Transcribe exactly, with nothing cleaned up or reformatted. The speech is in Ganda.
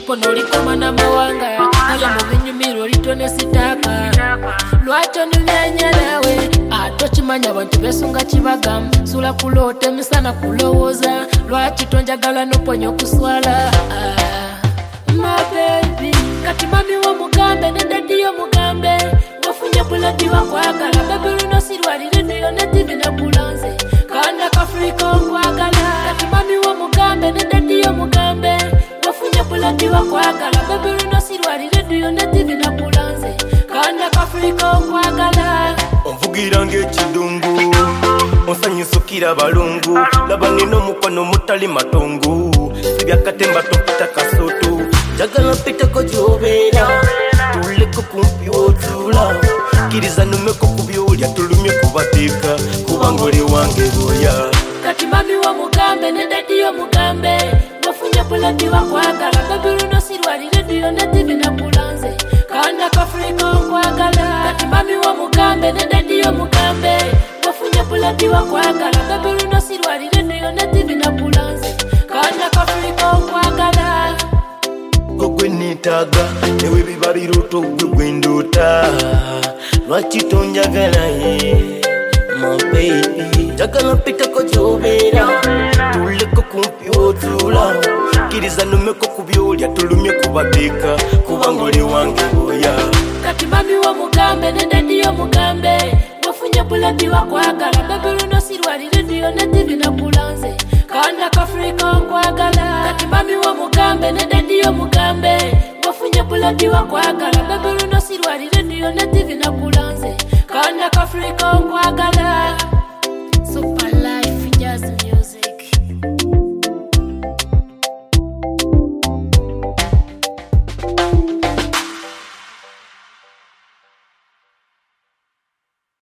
kono likoma na mawanga naye mu binyumiro litone sitaka lwacho ninyanya nawe atochimanya abantu besunga kibaga sula kulote misana kulowoza lwachi tonjagala noponyo kuswala my baby kati mami wa mugambe ne daddy yo mugambe wafunye bulati wa kwagala baby luno sirwalire ndiyo netivi na bulanze kanda kafrika kwagala kati mami wa mugambe ne daddy yo mugambe wafunye bulati wa kwagala baby luno sirwalire ndiyo netivi na bulanze kanda kafrika kwagala onvugira ng'ekidungu onsanyisukira balungu laba nina omukono mutali matongo sibyakatemba topita kasoto njagala mpiteko gy'obeera tuleko kumpi w'otuula kkiriza numeko ku by'olya tulumye kubateeka kubanga oli wange boya kati mami wa mugambe ne daddy yo mugambe wafunye bulati wa kwagala baby luno sirwalire ndiyo netivi na bulanze kanda kafrika kwagala kati mami wa mugambe ne daddy yo mugambe wafunye bulati wa kwagala baby luno sirwalire ndiyo netivi na bulanze kanda kafrika kwagala gwe neetaaga newe biba biruuto gwe gwendoota lwaki tonjagala ye my baby njagala mpiteko gy'obeera tuleko kumpi w'otuula kkiriza numeko ku by'olya tulumye kubateeka kubanga oli wange boya kati mami wa mugambe ne daddy yo mugambe wafunye bulati wa kwagala baby luno sirwalire ndiyo netivi na bulanze kanda kafrika kwagala kati mami wa mugambe ne daddy yo mugambe wafunye bulati wa kwagala baby luno sirwalire ndiyo netivi na bulanze kanda kafrika kwagala